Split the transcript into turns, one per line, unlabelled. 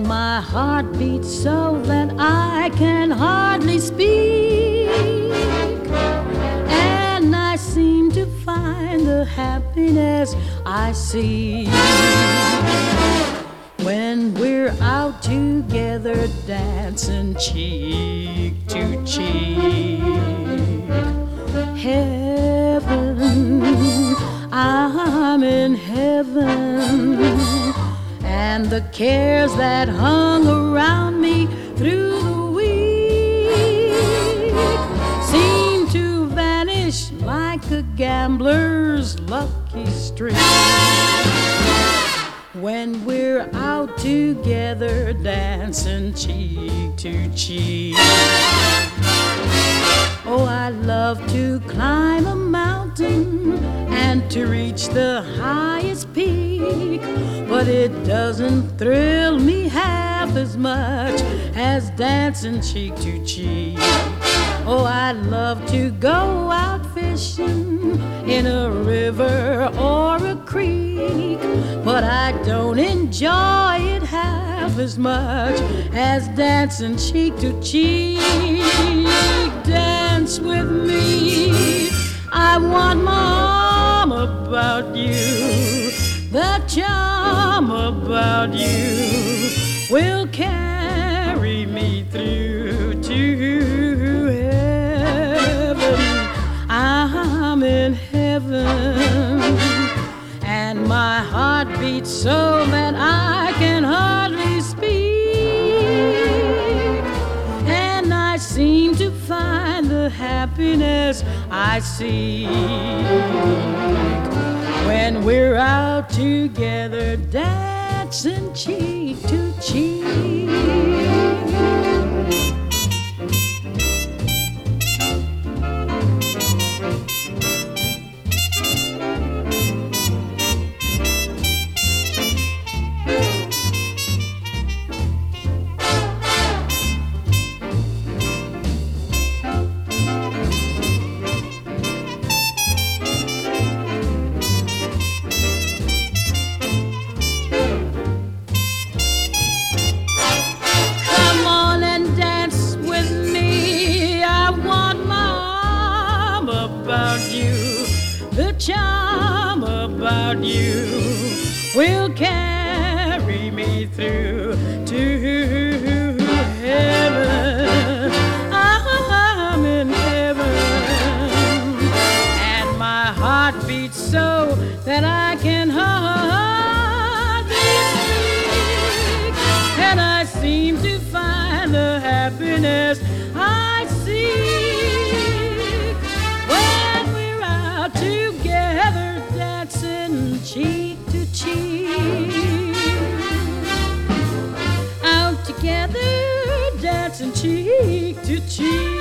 and my heart beats so that I can hardly speak, and I seem to find the happiness I see when we're out together dancing cheek to cheek. Heaven, I'm in heaven, and the cares that hung around me through the week seem to vanish like a gambler's lucky streak when we're out together dancing cheek to cheek. Oh, I love to climb a mountain and to reach the highest peak, but it doesn't thrill me half as much as dancing cheek to cheek. Oh, I love to go out fishing in a river or a creek, but I don't enjoy it half as much as dancing cheek to cheek. Dance with me, I want my arm about you. The charm about you will carry me through to heaven. I'm in heaven, and my heart beats so that I can hardly speak, and I seem to find the happiness I seek when we're out together dancing cheek to cheek. The charm about you will carry me through to heaven. I'm in heaven, and my heart beats so that I can hardly speak, and I seem to find the happiness I seek when we're out together dancing cheek to cheek. Out together dancing cheek to cheek.